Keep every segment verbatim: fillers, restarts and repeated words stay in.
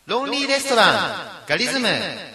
ロンリーレストランガリズム。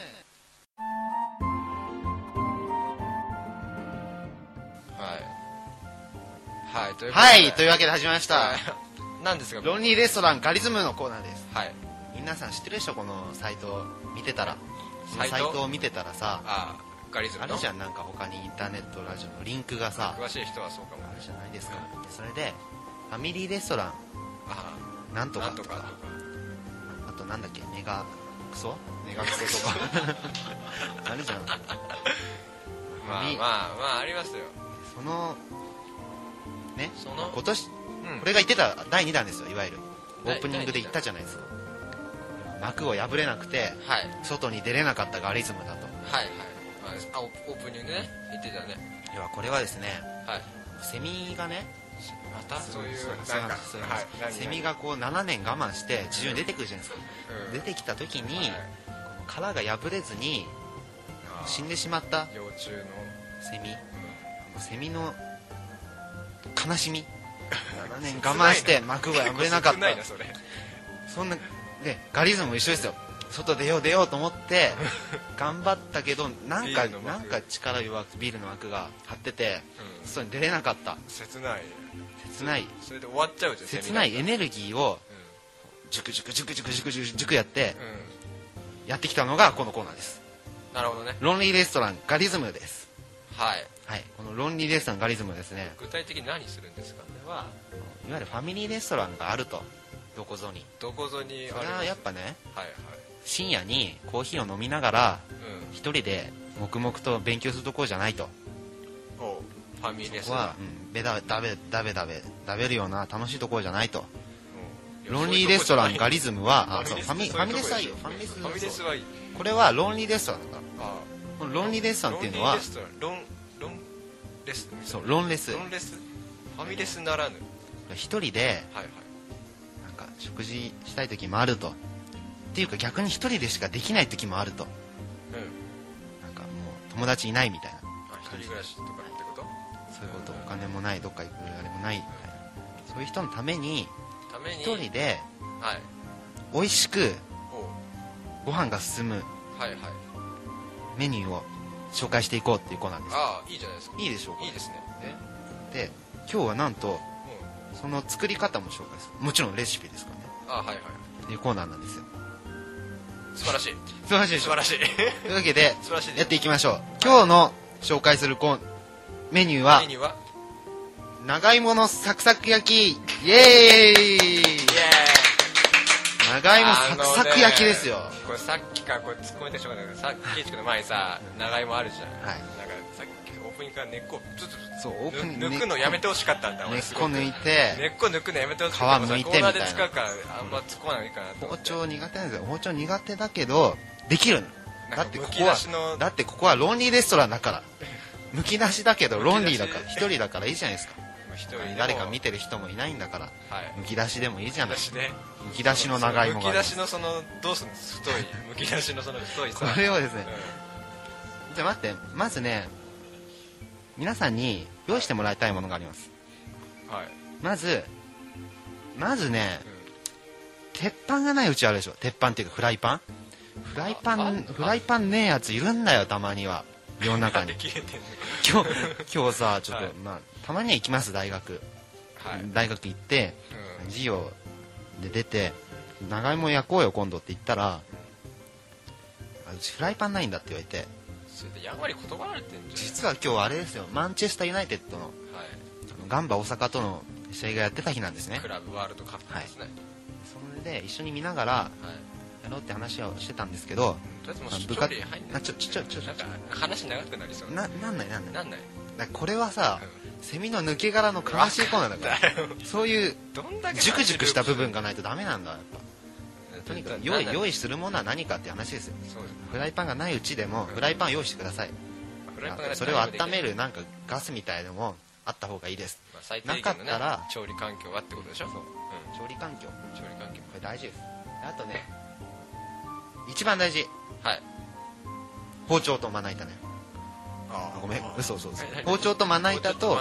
はい、というはい、というわけで始まりました。 何ですか、 ロンリーレストランガリズムのコーナーです。 はい。 皆さん知ってるでしょ、このサイトを見てたら。 サイトサイトを見てたらさ、 ああ、ガリズムのあるじゃん、なんか他にインターネットラジオのリンクがさ、 詳しい人はそうかもあるじゃないですか。それでファミリーレストランああなんとかとか、 なんとかとか、 あとなんだっけ、メガクソメガクソとかあるじゃん。 まあまあまあありますよ。 そのね、 その今年、 うん、 これが言ってただいにだんですよ。いわゆるオープニングで言ったじゃないですか。幕を破れなくて、 はい、 外に出れなかったガリズムだと。 はいはい、あ、オープニングね言ってたね。 要はこれはですね、 はい、 セミがね、 またそういうそうなんかそうはい、 セミがこうななねん我慢して自由に出てくるじゃないですか、 うん、 出てきた時に、 はい、 殻が破れずに死んでしまった幼虫のセミ、 うん、 セミの悲しみななねん我慢して幕が破れなかった。 なそれそんなね、ガリズムも一緒ですよ。外出よう出ようと思って頑張ったけど、なんかなんか力弱くビールの幕が張ってて、うん、外に出れなかった。 切ない切ない。 それで終わっちゃうじゃん。 切ないエネルギーをジュクジュクジュクジュクジュクジュクジュクやってやってきたのがこのコーナーです。 なるほどね。 ロンリーレストランガリズムです。 はい、 はい、このロンリーレストランガリズムですね、 具体的に何するんですか。これはいわゆるファミリーレストランがあると、どこぞに。 どこぞにある。 それはやっぱね、 はいはい、 深夜にコーヒーを飲みながらうん、 一人で黙々と勉強するところじゃないと。 おファミリーレスそこは、 トラン、 うん、ベダダベダベダベ食べるような楽しいところじゃないと。 うん、 ロンリーレストランガリズズムは、あ、そう、ファミファミレスはいいよ。ファミレス、 ファミレスはいい。 これはロンリーレストランだから。 あこのロンリーレストランっていうのは、 ロンロンレスそう、ロンレス、 ロンレスファミレスならぬ一人ではいはい、 なんか食事したい時もあると。っていうか逆に一人でしかできない時もあると。 うん、 なんかもう友達いないみたいな。 あ、一人暮らしとかってこと。 そういうこと、お金もない、どっか行くあれもないみたいな、そういう人のためにために一人ではい、 美味しくおご飯が進むはいはい、 メニューを紹介していこうっていうコーナーです。 ああ、いいじゃないですか。 いいでしょうか。 いいですね。 で、今日はなんとうん、 その作り方も紹介する、もちろんレシピですからね、 ああ、はいはい、 っていうコーナーなんですよ。 素晴らしい素晴らしいでしょ。 素晴らしいというわけで素晴らしいです。 やっていきましょう。今日の紹介するコーメニューはメニューは長芋のサクサク焼き。イエーイ。 イエーイ。 長芋サクサク焼きですよ。 これさっきからこれ突っ込めてしょうがないけど、さっきの前にさ、長芋あるじゃん。 はい。 なんかさっきオープニングから根っこずつずつそう、オープニング抜くのやめてほしかったんだ。 根っこ抜いて、 根っこ抜くのやめてほしかった。 皮剥いてみたいな。 コーナーで使うからあんま突っ込まないかなと思って。 包丁苦手なんですよ。包丁苦手だけどできるの。だってここはだってここはロンリーレストランだから。むき出しだけどロンリーだから一人だからいいじゃないですか。誰か見てる人もいないんだから、むき出しでもいいじゃない。むき出しの長芋が。 むき出しのそのどうすんの太いむき出しのその太いさ。 これをですね。じゃあ待って、まずね、皆さんに用意してもらいたいものがあります。 はい。 まずまずね、鉄板がないうちあるでしょ。鉄板っていうかフライパン。フライパンフライパンねえやついるんだよ、たまには世の中に。今日今日さちょっと、はい、まあたまには行きます大学、はい、大学行って、うん、授業で出て長芋焼こうよ今度って言ったら、うちフライパンないんだって言われて、 それでやんわり断られてんじゃん。 実は今日あれですよ、マンチェスターユナイテッドの、はい、ガンバ大阪との試合がやってた日なんですね。 クラブワールドカップですね、はい、 それで一緒に見ながら、はい、やろうって話をしてたんですけど、 とりあえずもう部活なちょちょちょちょなんか話長くなりそうな。 なんないなんないなんない。 だこれはさ、うん、セミの抜け殻の悲しいコーナーだからそういうジュクジュクした部分がないとダメなんだやっぱ。とにかく用意用意するものは何かって話ですよ。フライパンがないうちでもフライパンを用意してください。それを温めるなんかガスみたいのもあった方がいいです。なかったら調理環境はってことでしょ。そう、 うん、調理環境調理環境これ大事です。あとね、一番大事、 はい、 包丁とまな板ね。 あごめん、嘘嘘嘘。包丁とまな板と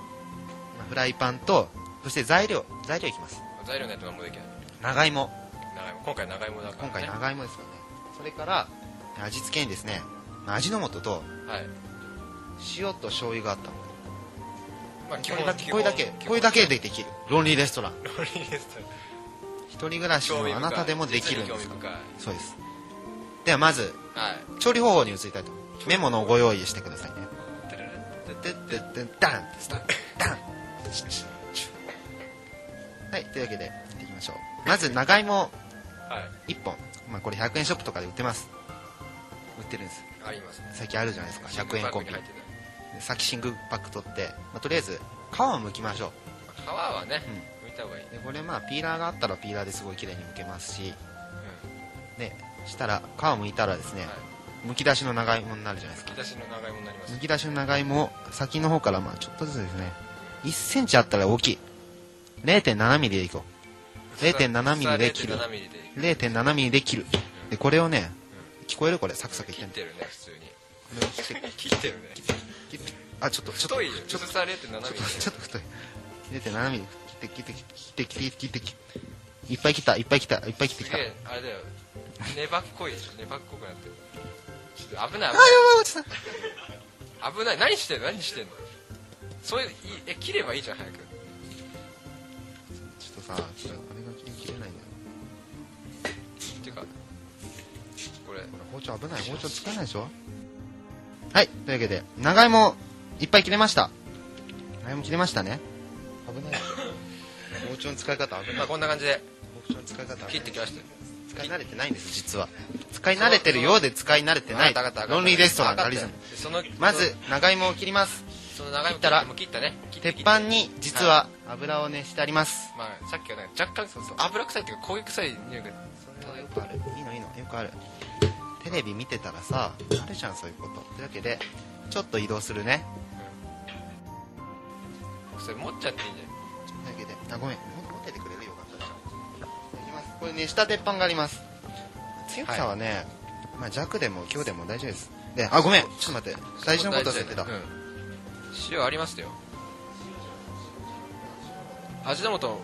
フライパンと、そして材料材料いきます。 材料ないと何もできない。 長芋長芋今回長芋だから、ね、 今回長芋ですからね。それから味付けにですね、味の素とはい、 塩と醤油があったの、 まあ、基こ本れだけこれだけこれだけでできるロンリーレストラン。 ロンリーレストラン、 一人暮らしのあなたでもできるんですか。 興味深い。 そうです。ではまずはい、 調理方法に移りたいと。メモのご用意してくださいね。ででででダンってスタンダン。はい、というわけでやっていきましょう。まず長芋はいいっぽん、まあ、これひゃくえんショップとかで売ってます。売ってるんです。 ありますね。 最近あるじゃないですか、ひゃくえんコンビニ。 入ってで先真空パック取って、まあ、とりあえず皮を剥きましょう。 た皮はね、 うん、 剥いた方がいい。 でこれまあピーラーがあったらピーラーですごい綺麗に剥けますし、 うん、 でしたら皮を剥いたらですね、 はい、 剥き出しの長芋になるじゃないですか。 むき出しの長芋になります。 剥き出しの長芋を先の方からまあちょっとずつですね、いっセンチあったら大きい れいてんななミリでいこう。 れいてんななミリで切る。 れいてんななミリで切る。でこれをね、聞こえるこれサクサクいってんの。 切ってるね普通に。 これを切って切ってるね。 切ってあちょっとちょっと太いよ。 ちょっと薄さ れいてんなな ミリ。 ちょっと太い れいてんななミリ切って切って切って切って切って切っていっぱい切ったいっぱい切ったいっぱい切ってきた。 すげえあれだよ。粘っこいでしょ。粘っこくなってる。ちょっと危ないあ危ない。 やばい落ちた。 危ない。何してんの何してんの。そういういえ切ればいいじゃん早く。 ちょっとさ、ちょっとあれが切れないんだよ。 てかこれ包丁危ない。包丁使えないでしょ。はい、というわけで長芋いっぱい切れました。長芋切れましたね。危ない。包丁の使い方危ない。 まあこんな感じで包丁の使い方危ない。 切ってきましたよ。 使い慣れてないんです実は。使い慣れてるようで使い慣れてない。 わかったわかったロンリーレストランわかったガリズム。 そのまず長芋を切ります。 その長芋切ったらもう切ったね。切って鉄板に実は油を熱してあります。 まあさっきはね若干そうそう油臭いっていうか焦げ臭い匂いがそれはよくある。いいのいいのよくある。テレビ見てたらさあるじゃんそういうこと。というわけでちょっと移動するね。 それ持っちゃっていいんじゃというわけであごめん持っててくれるよかったら。いきます。これ熱した鉄板があります。強さはね、まあ弱でも強でも大丈夫です。であごめんちょっと待って大事なこと忘れてた。 うん、塩ありますよ。味の素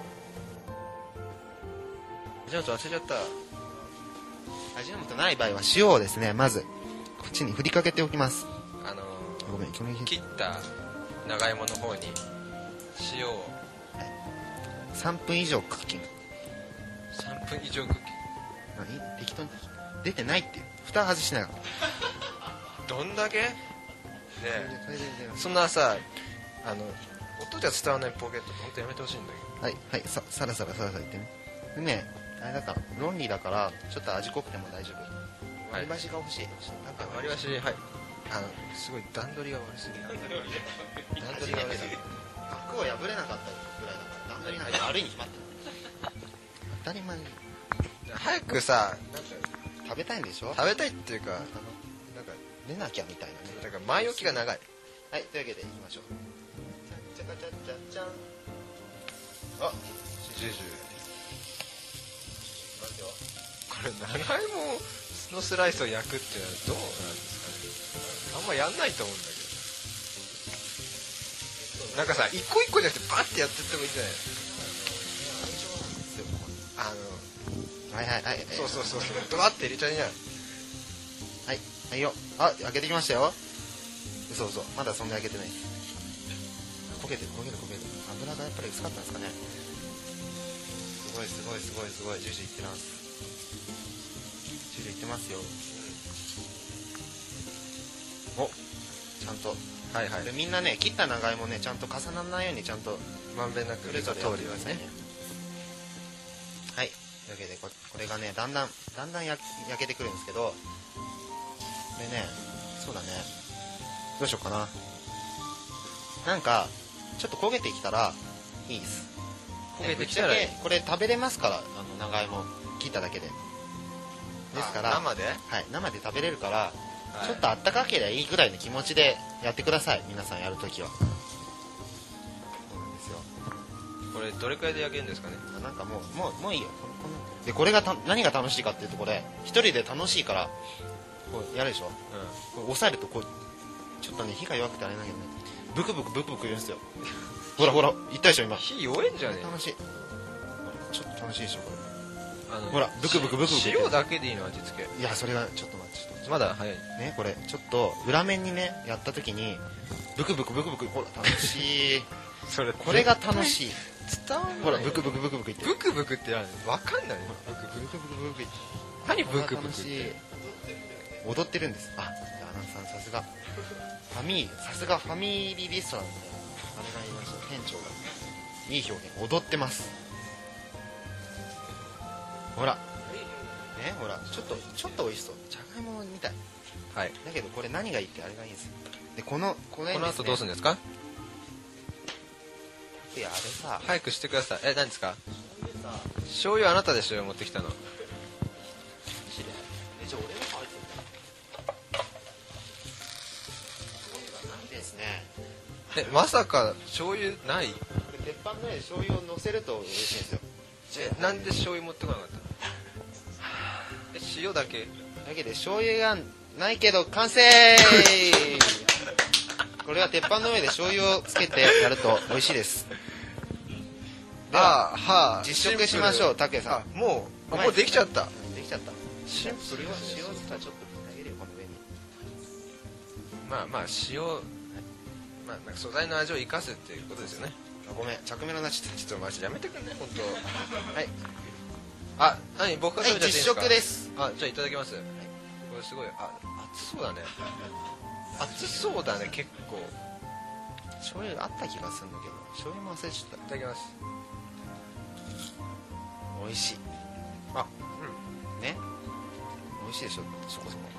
味の素忘れちゃった。 味の素ない場合は塩をですねまずこっちに振りかけておきます。 あのごめん去年ー、切った長芋の方に塩をさんぷん以上クッキング。 さんぷん以上クッキン何適当に出てないって蓋外しながら。 グどんだけねそれでえそんなさあの音じゃ伝わらないポケットって本当やめてほしいんだけはいはいささらさらさらさらいってね。でねあれだからロンリーだからちょっと味濃くても大丈夫。割り箸が欲しい。なんかど割り箸はいあのすごい段取りが悪すぎる段取りが悪すぎる枠を破れなかったぐらいだから段取りなんか悪いに決まってる。当たり前に早くさなんか食べたいんでしょ。 食べたいっていうかあのなんか出なきゃみたいなね。 だから前置きが長い。 はいというわけでいきましょう。チャカチャチャチャン。あジュジュ待ってよ。 これ長芋のスライスを焼くっていうのはどうなんですかね。あんまやんないと思うんだけどなんかさ一個一個じゃなくてバッてやってってもいいんじゃない。あのはいはいはい。 そうそうそうそうドバッて入れちゃいな。 はいはいよ。あ開けてきましたよ。そうそうまだそんなに開けてない。焦げてる焦げる焦げる。油がやっぱり薄かったんですかね。すごいすごいすごいすごいジュジュいってます。ジュジュいってますよ。おちゃんとはいはいでみんなね切った長芋ねちゃんと重ならないようにちゃんとまんべんなくそれぞれやってくださいね。 ね。 はいというわけでここれがねだんだんだんだん焼焼けてくるんですけどこれねそうだねどうしようかな。なんかちょっと焦げてきたらいいです。 焦げてきたらいい。 これ食べれますからあの長芋切っただけでですから生で、 はい、生で食べれるから、 はい、 ちょっとあったかければいいぐらいの気持ちでやってください皆さんやるときは。そうなんですよ。 これどれくらいで焼けるんですかね。 なんかもうもうもういいよここのでこれがた何が楽しいかっていうとこれ一人で楽しいからこうやるでしょ、うん、こう押さえるとこうちょっとね火が弱くてあれだけどねブクブクブクブク言うんですよほらほら言ったでしょ今。 火弱いんじゃねえ。 楽しいちょっと楽しいでしょこれ。 あのほらブクブクブクブク塩だけでいいの味付け。 いやそれがちょっと待ってちょっと待ってまだ早いねこれちょっと裏面にねやった時にブクブクブクブクほら楽しいそれこれが楽しい伝わんないほらブクブクブクブクいってブクブクって何わかんないよ。 ブクブクブクブクいって何ブクブクっ楽しいて。 踊ってるんです。あ、じゃあアナウンサーさすがファミさすがファミリーレストランのあれがいました店長がいい表現踊ってます。ほらねほらちょっとちょっと美味しそうじゃがいもみたい。 はい。 だけどこれ何がいいってあれがいいんですよ。でこのこれ、ね、 この後どうするんですか。 いやあれさ早くしてください。え何ですか。醤油あなたでしょ持ってきたの。 えじゃあ俺も入ってるないですね。 えまさか醤油ない。 これ鉄板の上で醤油を乗せると美味しいんですよ。 えなんで醤油持ってこなかったの。え塩だけ。 だけど醤油がないけど完成これは鉄板の上で醤油をつけてやると美味しいです。ではあはあ実食しましょう。拓也さん。 あもうもうできちゃった。 できちゃった。 シンプル。 塩塩さちょっとあげるよこの上に。 まあまあ塩、まあ、なんか素材の味を生かすっていうことですよね。 あごめん着目のなっちゃった。 ちょっとマジやめてくんね本当。 はいあ何僕がはい食べちゃっていいですか。 実食です。 あじゃあいただきます。これすごいあ熱そうだね。熱そうだね結構。 醤油あった気がするんだけど醤油も忘れちゃっいただきます。 た。美味しいあね美味しいでしょそこそこ。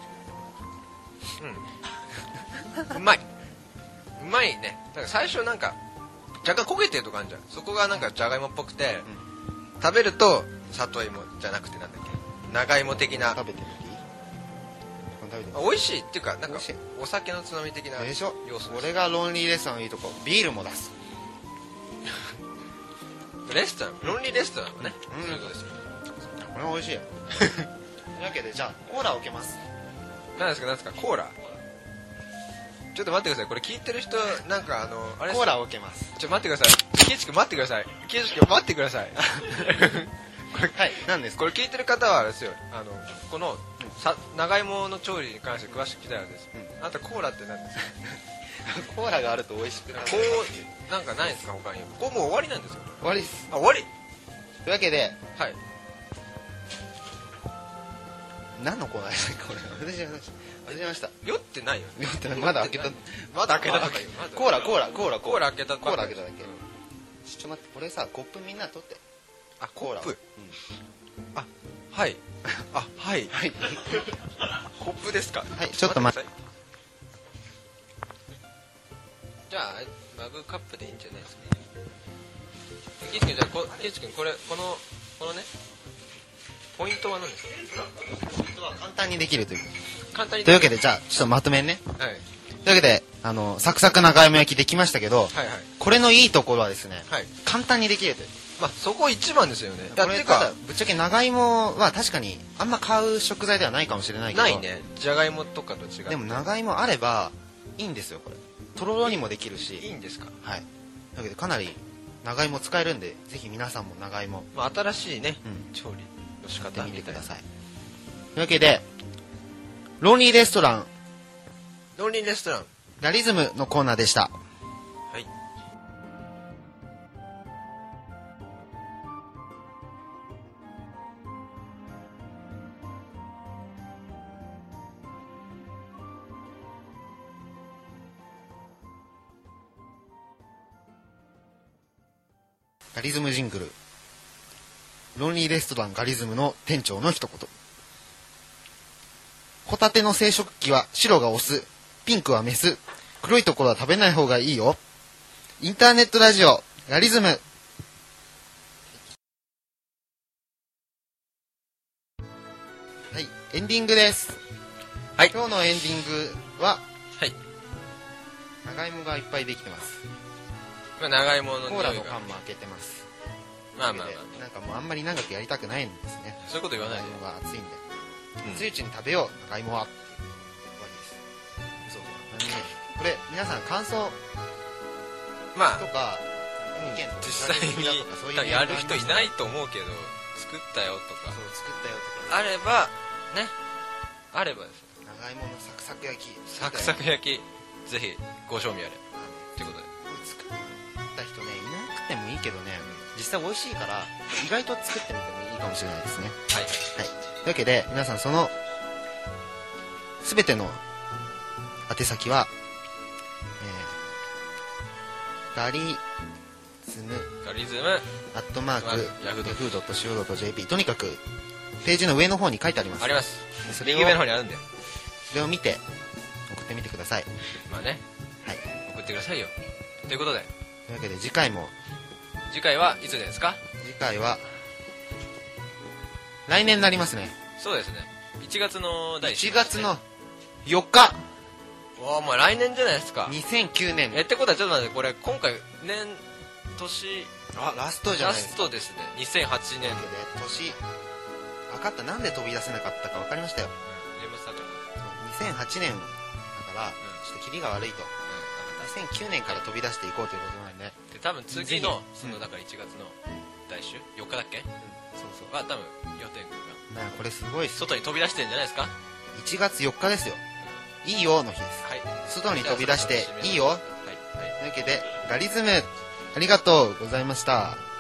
うんうんうまいうまいね。なんか最初なんか若干焦げてるとこあるじゃん。そこがなんかじゃがいもっぽくて、うん、食べると里芋じゃなくてなんだっけ長芋的な。 食べてみていい。食べてみて美味しいっていうかなんかお酒のつまみ的なでしょ要素。 俺がロンリーレストランのいいとこビールも出す。 レストランロンリーレストランはね、 うん、 そういうことですよ。 これは美味しいというわけでじゃあコーラを受けます。 何ですか何ですかコーラ。ちょっと待ってください。これ聞いてる人なんかあのあれコーラを受けます。 ちょっと待ってください。ケイチ君待ってください。ケイチ君待ってください。 これはい何ですか。 これ聞いてる方はあれですよ。あのこのさ長芋の調理に関して詳しく聞きたいわけです。うん、あなたコーラって何ですか。 コーラがあると美味しくなる。 こうなんかないですか他に。こうもう終わりなんですよ。 終わりです。 あ終わり。 というわけではい何のコーナーですかこれ。忘れました。 酔ってないよね。 まだ開けたまだ開けたとか言う。 コーラコーラコーラコーラ開けたコーラ開けただけ。ちょっと待ってこれさコップみんな取って。 あコーラ。 うん、 あはいあはいはいコップですか。 はいちょっと待って。 じゃあマグカップでいいんじゃないですか。ケイチ君じゃあこケイチ君これこのこのねポイントは何ですか。 ポイントは簡単にできるという。 簡単にというわけでじゃあちょっとまとめね。 はい。 というわけであのサクサク長芋焼きできましたけど、 はいはい、 これのいいところはですね、 はい、 簡単にできるという。 まあそこ一番ですよね。 これただぶっちゃけ長芋は確かにあんま買う食材ではないかもしれないけど。 ないね。じゃがいもとかと違う。 でも長芋あればいいんですよこれ。とろろにもできるし。 いいんですか。 はい。だけどかなり長芋使えるんでぜひ皆さんも長芋、 まあ、新しいね、 うん、 調理の仕方やってみてください。というわけでロンリーレストランロンリーレストランラリズムのコーナーでした。 はい。 ガリズムジングル。ロンリーレストランガリズムの店長の一言。ホタテの生殖器は白がオス、ピンクはメス、黒いところは食べない方がいいよ。インターネットラジオガリズム。はい、エンディングです。 はい。 今日のエンディングは、 はい。 長芋がいっぱいできてます。 まあ、長芋のコーラの缶も開けてます。 まあまあまあ。 なんかもうあんまり長くやりたくないんですね。 そういうこと言わないで。 長芋が熱いんで。 うん、 熱いうちに食べよう長芋は。終わりです。そうそう。ね、これ皆さん感想まあとか、 うん、実際にやる人いないと思うけど、 作ったよとかそう作ったよとかあればねあればですね長芋のサクサク焼きサクサク焼きぜひご賞味あれということでこれ作った人ねいなくてもいいけどね実際美味しいから意外と作ってみてもいいかもしれないですね。 はい、 はい、というわけで皆さんその全ての宛先は、えー、ガリズムガリズムアットマークヤフードットシーオードットジェーピー とにかくページの上の方に書いてあります。 ありますそれを右上の方にあるんでそれを見て送ってみてください。 まあねはい送ってくださいよということでというわけで次回も次回はいつですか？ 次回は来年になりますね。 そうですねいちがつの第いちがつのよっかわあもう来年じゃないですか。 にせんきゅうねんえってことはちょっと待ってこれ今回年年あラストじゃなラスいですか。 トですねにせんはちねんというわけで年分かったなんで飛び出せなかったか分かりましたよ。 年末だからにせんはちねんだからちょっとキリが悪いとにせんきゅうねんから飛び出していこうということなんで、 で多分次のそのうんだからいちがつの来週よっかだっけそうそうは多分予定君がまあこれすごいっす。 外に飛び出してんじゃないですか。 いちがつよっかですよ。いいよの日です。 はい外に飛び出していいよ。 はいはいというわけでガリズムありがとうございました。